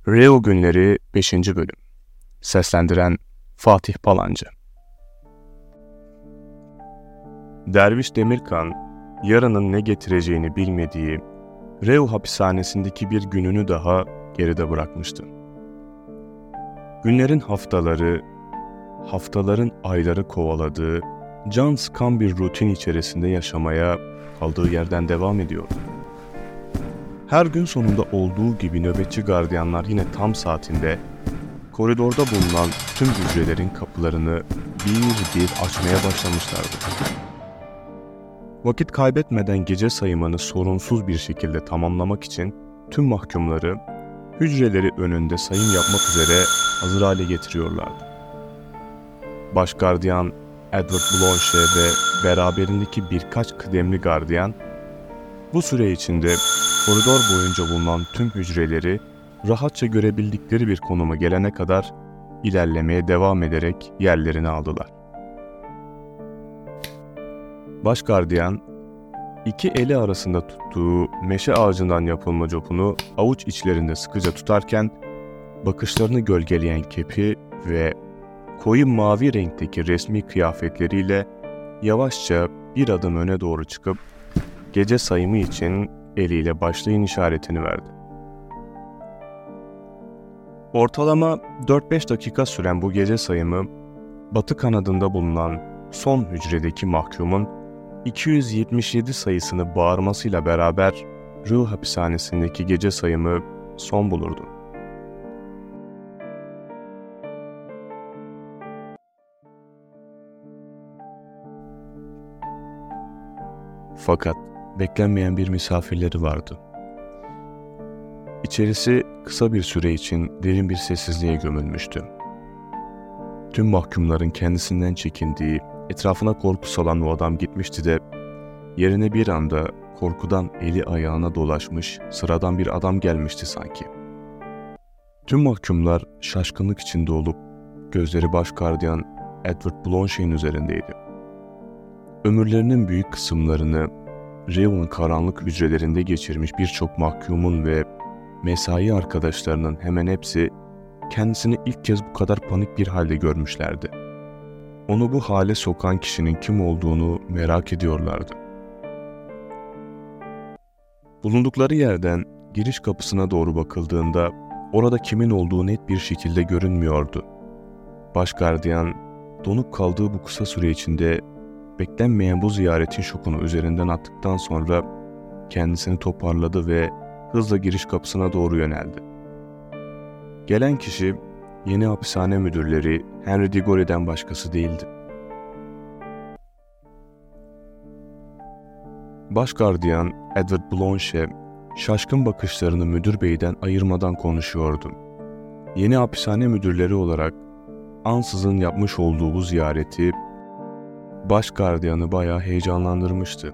Reo Günleri 5. Bölüm. Seslendiren Fatih Palancı. Derviş Demirkan, yarının ne getireceğini bilmediği Reo hapishanesindeki bir gününü daha geride bırakmıştı. Günlerin haftaların ayları kovaladığı, can sıkan bir rutin içerisinde yaşamaya kaldığı yerden devam ediyordu. Her gün sonunda olduğu gibi nöbetçi gardiyanlar yine tam saatinde koridorda bulunan tüm hücrelerin kapılarını bir bir açmaya başlamışlardı. Vakit kaybetmeden gece sayımını sorunsuz bir şekilde tamamlamak için tüm mahkumları hücreleri önünde sayım yapmak üzere hazır hale getiriyorlardı. Başgardiyan Edward Blanche ve beraberindeki birkaç kıdemli gardiyan bu süre içinde koridor boyunca bulunan tüm hücreleri rahatça görebildikleri bir konuma gelene kadar ilerlemeye devam ederek yerlerini aldılar. Başgardiyan, iki eli arasında tuttuğu meşe ağacından yapılma copunu avuç içlerinde sıkıca tutarken, bakışlarını gölgeleyen kepi ve koyu mavi renkteki resmi kıyafetleriyle yavaşça bir adım öne doğru çıkıp gece sayımı için eliyle başlayın işaretini verdi. Ortalama 4-5 dakika süren bu gece sayımı, batı kanadında bulunan son hücredeki mahkumun 277 sayısını bağırmasıyla beraber Reo hapishanesindeki gece sayımı son bulurdu. Fakat beklenmeyen bir misafirleri vardı. İçerisi kısa bir süre için derin bir sessizliğe gömülmüştü. Tüm mahkumların kendisinden çekindiği, etrafına korku salan o adam gitmişti de, yerine bir anda korkudan eli ayağına dolaşmış sıradan bir adam gelmişti sanki. Tüm mahkumlar şaşkınlık içinde olup, gözleri başgardiyan Edward Blanche'in üzerindeydi. Ömürlerinin büyük kısımlarını Reo'nun karanlık hücrelerinde geçirmiş birçok mahkumun ve mesai arkadaşlarının hemen hepsi kendisini ilk kez bu kadar panik bir halde görmüşlerdi. Onu bu hale sokan kişinin kim olduğunu merak ediyorlardı. Bulundukları yerden giriş kapısına doğru bakıldığında orada kimin olduğu net bir şekilde görünmüyordu. Başgardiyan donup kaldığı bu kısa süre içinde beklenmeyen bu ziyaretin şokunu üzerinden attıktan sonra kendisini toparladı ve hızla giriş kapısına doğru yöneldi. Gelen kişi yeni hapishane müdürleri Henry Diggory'den başkası değildi. Başgardiyan Edward Blanche şaşkın bakışlarını müdür beyden ayırmadan konuşuyordu. Yeni hapishane müdürleri olarak ansızın yapmış olduğu bu ziyareti başgardiyanı bayağı heyecanlandırmıştı.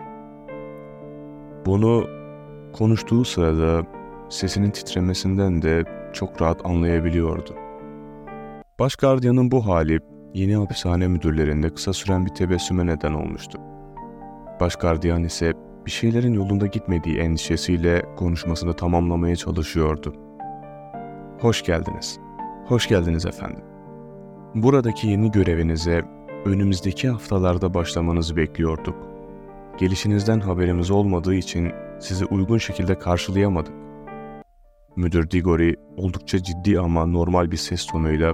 Bunu konuştuğu sırada sesinin titremesinden de çok rahat anlayabiliyordu. Başgardiyanın bu hali yeni hapishane müdürlerinde kısa süren bir tebessüme neden olmuştu. Başgardiyan ise bir şeylerin yolunda gitmediği endişesiyle konuşmasını tamamlamaya çalışıyordu. "Hoş geldiniz. Hoş geldiniz efendim. Buradaki yeni görevinize önümüzdeki haftalarda başlamanızı bekliyorduk. Gelişinizden haberimiz olmadığı için sizi uygun şekilde karşılayamadık." Müdür Diggory oldukça ciddi ama normal bir ses tonuyla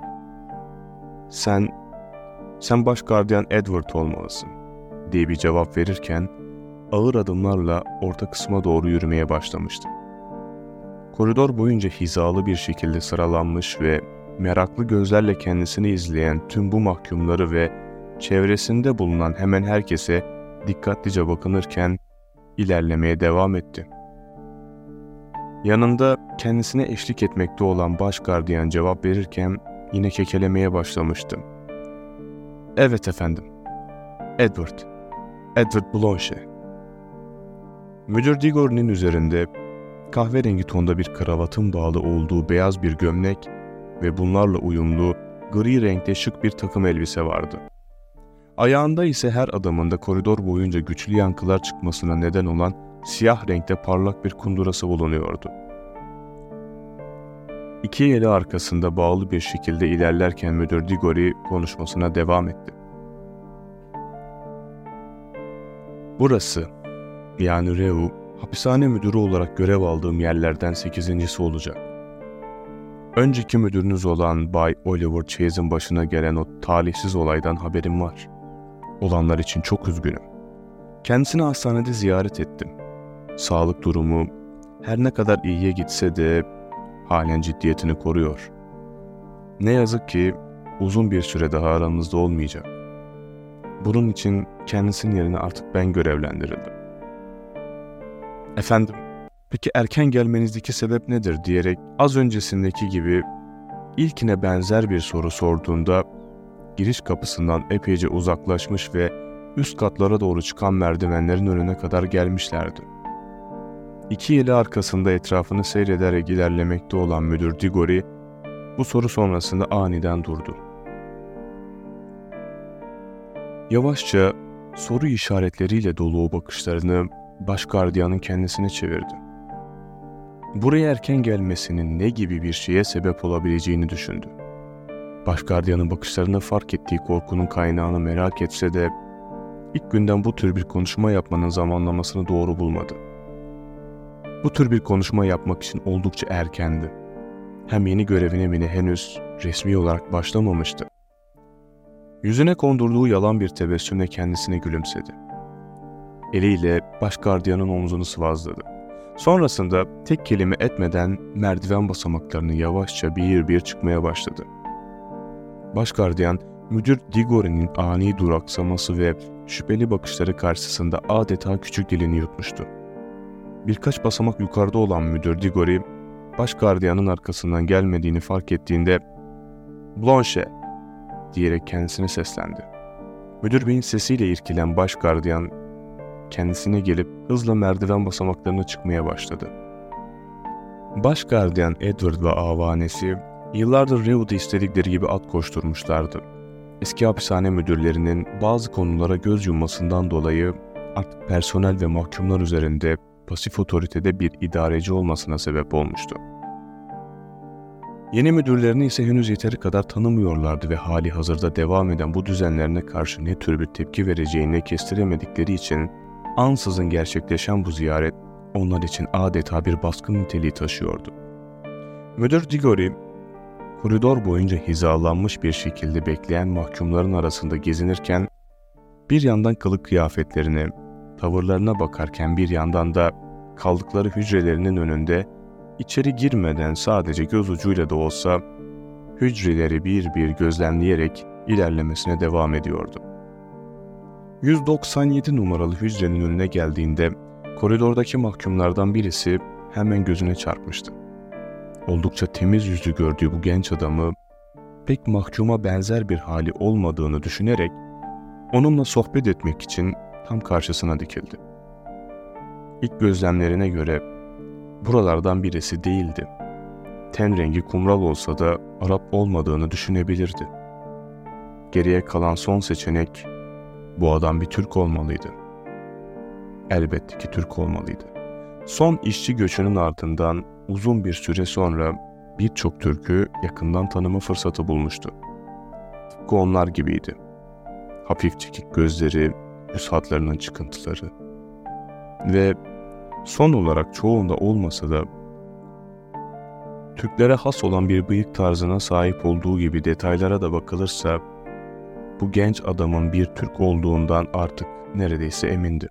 Sen başgardiyan Edward olmalısın diye bir cevap verirken ağır adımlarla orta kısma doğru yürümeye başlamıştı. Koridor boyunca hizalı bir şekilde sıralanmış ve meraklı gözlerle kendisini izleyen tüm bu mahkumları ve çevresinde bulunan hemen herkese dikkatlice bakınırken ilerlemeye devam etti. Yanında kendisine eşlik etmekte olan başgardiyan cevap verirken yine kekelemeye başlamıştı. "Evet efendim. Edward Blanche." Müdür Diggory'nin üzerinde kahverengi tonda bir kravatın bağlı olduğu beyaz bir gömlek ve bunlarla uyumlu gri renkte şık bir takım elbise vardı. Ayağında ise her adımında koridor boyunca güçlü yankılar çıkmasına neden olan siyah renkte parlak bir kundurası bulunuyordu. İki eli arkasında bağlı bir şekilde ilerlerken müdür Diggory konuşmasına devam etti. Burası, yani Reu, hapishane müdürü olarak görev aldığım yerlerden 8.'si olacak. Önceki müdürünüz olan Bay Oliver Chase'in başına gelen o talihsiz olaydan haberim var. Olanlar için çok üzgünüm. Kendisini hastanede ziyaret ettim. Sağlık durumu her ne kadar iyiye gitse de halen ciddiyetini koruyor. Ne yazık ki uzun bir süre daha aramızda olmayacak. Bunun için kendisinin yerine artık ben görevlendirildim. Efendim, peki erken gelmenizdeki sebep nedir diyerek az öncesindeki gibi ilkine benzer bir soru sorduğunda giriş kapısından epeyce uzaklaşmış ve üst katlara doğru çıkan merdivenlerin önüne kadar gelmişlerdi. İki eli arkasında etrafını seyrederek ilerlemekte olan müdür Diggory bu soru sonrasında aniden durdu. Yavaşça soru işaretleriyle dolu o bakışlarını başgardiyanın kendisine çevirdi. Buraya erken gelmesinin ne gibi bir şeye sebep olabileceğini düşündü. Başgardiyanın bakışlarında fark ettiği korkunun kaynağını merak etse de ilk günden bu tür bir konuşma yapmanın zamanlamasını doğru bulmadı. Bu tür bir konuşma yapmak için oldukça erkendi. Hem yeni görevine bile henüz resmi olarak başlamamıştı. Yüzüne kondurduğu yalan bir tebessümle kendisine gülümsedi. Eliyle başgardiyanın omzunu sıvazladı. Sonrasında tek kelime etmeden merdiven basamaklarını yavaşça bir bir çıkmaya başladı. Başgardiyan, müdür Diggory'nin ani duraksaması ve şüpheli bakışları karşısında adeta küçük dilini yutmuştu. Birkaç basamak yukarıda olan müdür Diggory, başgardiyanın arkasından gelmediğini fark ettiğinde "Blanche!" diyerek kendisine seslendi. Müdür beyin sesiyle irkilen başgardiyan kendisine gelip hızla merdiven basamaklarına çıkmaya başladı. Başgardiyan Edward ve avanesi yıllardır Reu'da istedikleri gibi at koşturmuşlardı. Eski hapishane müdürlerinin bazı konulara göz yummasından dolayı artık personel ve mahkumlar üzerinde pasif otoritede bir idareci olmasına sebep olmuştu. Yeni müdürlerini ise henüz yeteri kadar tanımıyorlardı ve hali hazırda devam eden bu düzenlerine karşı ne tür bir tepki vereceğini kestiremedikleri için ansızın gerçekleşen bu ziyaret onlar için adeta bir baskın niteliği taşıyordu. Müdür Diggory, koridor boyunca hizalanmış bir şekilde bekleyen mahkumların arasında gezinirken, bir yandan kılık kıyafetlerine, tavırlarına bakarken bir yandan da kaldıkları hücrelerinin önünde içeri girmeden sadece göz ucuyla da olsa hücreleri bir bir gözlemleyerek ilerlemesine devam ediyordu. 197 numaralı hücrenin önüne geldiğinde koridordaki mahkumlardan birisi hemen gözüne çarpmıştı. Oldukça temiz yüzlü gördüğü bu genç adamı pek mahkuma benzer bir hali olmadığını düşünerek onunla sohbet etmek için tam karşısına dikildi. İlk gözlemlerine göre buralardan birisi değildi. Ten rengi kumral olsa da Arap olmadığını düşünebilirdi. Geriye kalan son seçenek bu adam bir Türk olmalıydı. Elbette ki Türk olmalıydı. Son işçi göçünün ardından uzun bir süre sonra birçok Türk'ü yakından tanıma fırsatı bulmuştu. Tıpkı onlar gibiydi. Hafif çekik gözleri, yüz hatlarının çıkıntıları ve son olarak çoğunda olmasa da Türklere has olan bir bıyık tarzına sahip olduğu gibi detaylara da bakılırsa bu genç adamın bir Türk olduğundan artık neredeyse emindi.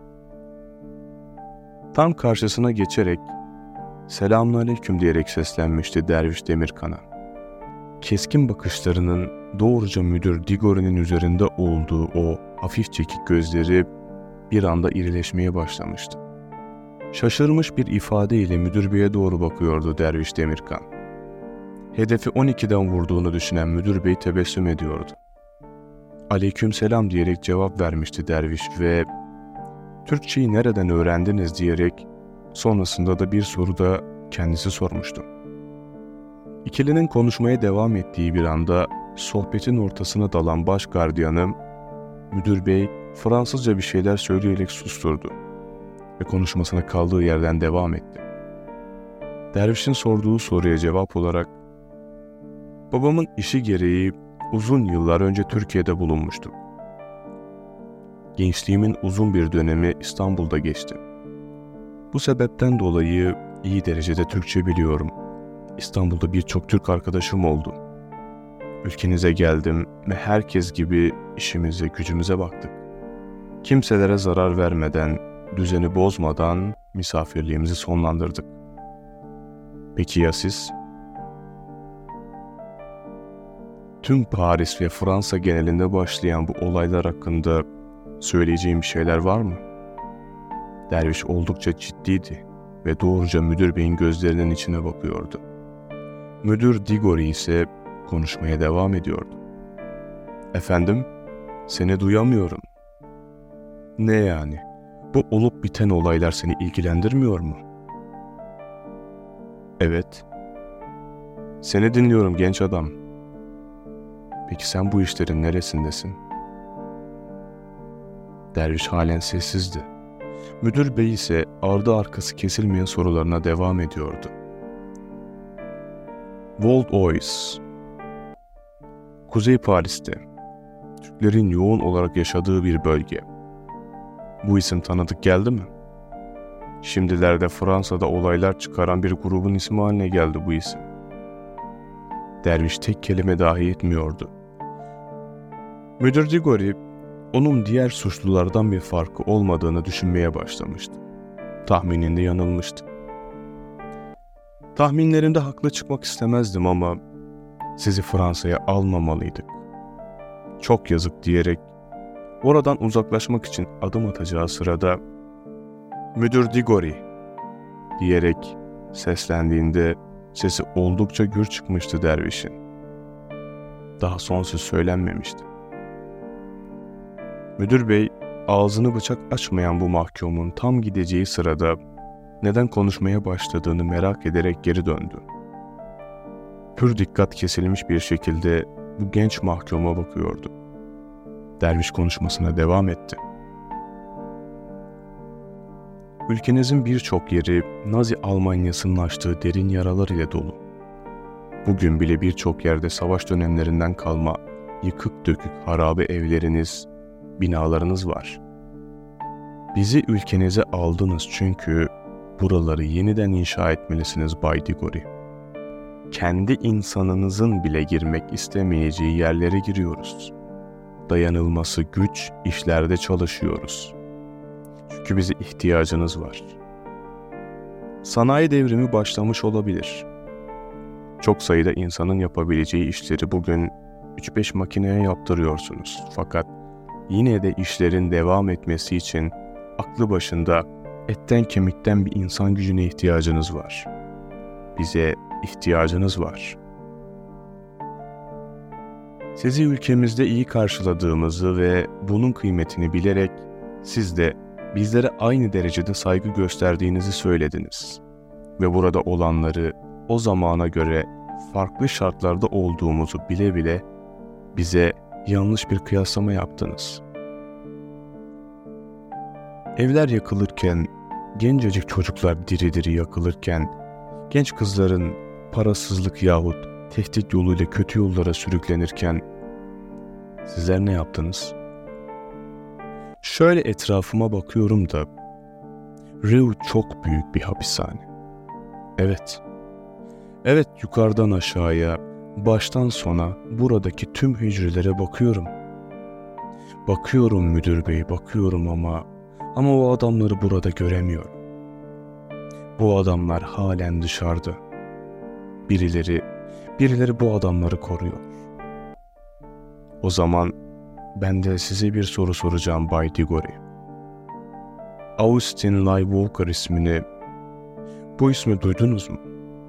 Tam karşısına geçerek "Selamünaleyküm" diyerek seslenmişti Derviş Demirkan'a. Keskin bakışlarının doğruca müdür Diggory'nin üzerinde olduğu o hafif çekik gözleri bir anda irileşmeye başlamıştı. Şaşırmış bir ifadeyle müdür beye doğru bakıyordu Derviş Demirkan. Hedefi 12'den vurduğunu düşünen müdür bey tebessüm ediyordu. "Aleykümselam" diyerek cevap vermişti derviş ve "Türkçeyi nereden öğrendiniz?" diyerek sonrasında da bir soru da kendisi sormuştu. İkilinin konuşmaya devam ettiği bir anda sohbetin ortasına dalan baş gardiyanı müdür bey Fransızca bir şeyler söyleyerek susturdu ve konuşmasına kaldığı yerden devam etti. Dervişin sorduğu soruya cevap olarak, babamın işi gereği uzun yıllar önce Türkiye'de bulunmuştum. Gençliğimin uzun bir dönemi İstanbul'da geçti. Bu sebepten dolayı iyi derecede Türkçe biliyorum. İstanbul'da birçok Türk arkadaşım oldu. Ülkenize geldim ve herkes gibi işimize, gücümüze baktık. Kimselere zarar vermeden, düzeni bozmadan misafirliğimizi sonlandırdık. Peki ya siz? Tüm Paris ve Fransa genelinde başlayan bu olaylar hakkında söyleyeceğim şeyler var mı? Derviş oldukça ciddiydi ve doğruca müdür beyin gözlerinin içine bakıyordu. Müdür Diggory ise konuşmaya devam ediyordu. Efendim, seni duyamıyorum. Ne yani? Bu olup biten olaylar seni ilgilendirmiyor mu? Evet. Seni dinliyorum genç adam. Peki sen bu işlerin neresindesin? Derviş halen sessizdi. Müdür bey ise ardı arkası kesilmeyen sorularına devam ediyordu. Val-d'Oise, Kuzey Paris'te, Türklerin yoğun olarak yaşadığı bir bölge. Bu isim tanıdık geldi mi? Şimdilerde Fransa'da olaylar çıkaran bir grubun ismi haline geldi bu isim. Derviş tek kelime dahi etmiyordu. Müdür Diggory, onun diğer suçlulardan bir farkı olmadığını düşünmeye başlamıştı. Tahmininde yanılmıştı. Tahminlerimde haklı çıkmak istemezdim ama sizi Fransa'ya almamalıydık. Çok yazık diyerek oradan uzaklaşmak için adım atacağı sırada "Müdür Diggory" diyerek seslendiğinde sesi oldukça gür çıkmıştı dervişin. Daha son söz söylenmemişti. Müdür bey ağzını bıçak açmayan bu mahkumun tam gideceği sırada neden konuşmaya başladığını merak ederek geri döndü. Pür dikkat kesilmiş bir şekilde bu genç mahkuma bakıyordu. Derviş konuşmasına devam etti. Ülkenizin birçok yeri Nazi Almanyası'nın açtığı derin yaralar ile dolu. Bugün bile birçok yerde savaş dönemlerinden kalma yıkık dökük harabe evleriniz, binalarınız var. Bizi ülkenize aldınız çünkü buraları yeniden inşa etmelisiniz Bay Diggory. Kendi insanınızın bile girmek istemeyeceği yerlere giriyoruz. Dayanılması güç işlerde çalışıyoruz. Çünkü bize ihtiyacınız var. Sanayi devrimi başlamış olabilir. Çok sayıda insanın yapabileceği işleri bugün 3-5 makineye yaptırıyorsunuz. Fakat yine de işlerin devam etmesi için aklı başında, etten kemikten bir insan gücüne ihtiyacınız var. Bize ihtiyacınız var. Sizi ülkemizde iyi karşıladığımızı ve bunun kıymetini bilerek siz de bizlere aynı derecede saygı gösterdiğinizi söylediniz. Ve burada olanları o zamana göre farklı şartlarda olduğumuzu bile bile bize yanlış bir kıyaslama yaptınız. Evler yakılırken, gencecik çocuklar diri diri yakılırken, genç kızların parasızlık yahut tehdit yoluyla kötü yollara sürüklenirken sizler ne yaptınız? Şöyle etrafıma bakıyorum da Reu çok büyük bir hapishane. Evet, yukarıdan aşağıya, baştan sona buradaki tüm hücrelere bakıyorum. Bakıyorum müdür bey, bakıyorum ama o adamları burada göremiyorum. Bu adamlar halen dışarıda. Birileri bu adamları koruyor. O zaman ben de size bir soru soracağım Bay Diggory. Austin Ly Walker bu ismi duydunuz mu?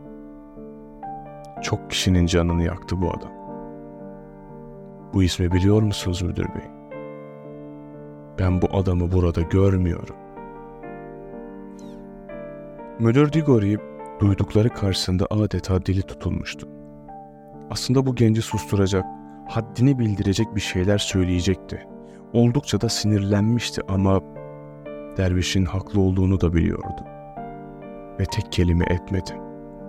Çok kişinin canını yaktı bu adam. Bu ismi biliyor musunuz müdür bey? Ben bu adamı burada görmüyorum. Müdür Diggory duydukları karşısında adeta dili tutulmuştu. Aslında bu genci susturacak, haddini bildirecek bir şeyler söyleyecekti. Oldukça da sinirlenmişti ama dervişin haklı olduğunu da biliyordu. Ve tek kelime etmedi.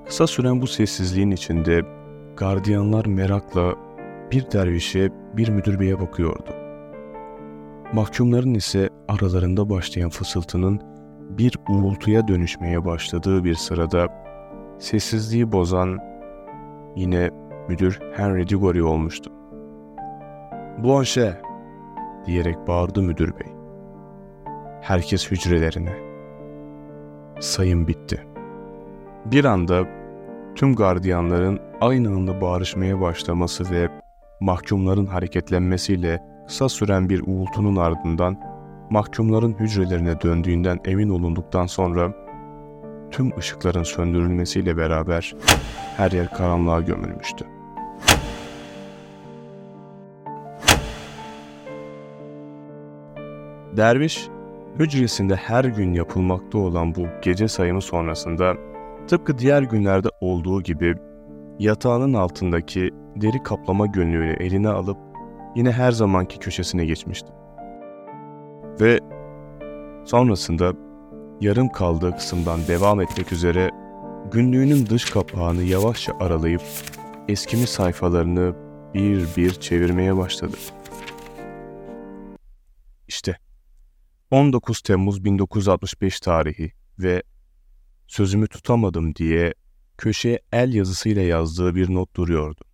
Kısa süren bu sessizliğin içinde gardiyanlar merakla bir dervişe, bir müdür beye bakıyordu. Mahkumların ise aralarında başlayan fısıltının bir uğultuya dönüşmeye başladığı bir sırada sessizliği bozan yine müdür Henry Diggory olmuştu. "Blanche!" diyerek bağırdı müdür bey. Herkes hücrelerine. Sayım bitti. Bir anda tüm gardiyanların aynı anda bağırışmaya başlaması ve mahkumların hareketlenmesiyle kısa süren bir uğultunun ardından mahkumların hücrelerine döndüğünden emin olunduktan sonra tüm ışıkların söndürülmesiyle beraber her yer karanlığa gömülmüştü. Derviş, hücresinde her gün yapılmakta olan bu gece sayımı sonrasında tıpkı diğer günlerde olduğu gibi yatağının altındaki deri kaplama günlüğünü eline alıp yine her zamanki köşesine geçmişti. Ve sonrasında yarım kaldığı kısımdan devam etmek üzere günlüğünün dış kapağını yavaşça aralayıp eskimiş sayfalarını bir bir çevirmeye başladı. İşte 19 Temmuz 1965 tarihi ve sözümü tutamadım diye köşeye el yazısıyla yazdığı bir not duruyordu.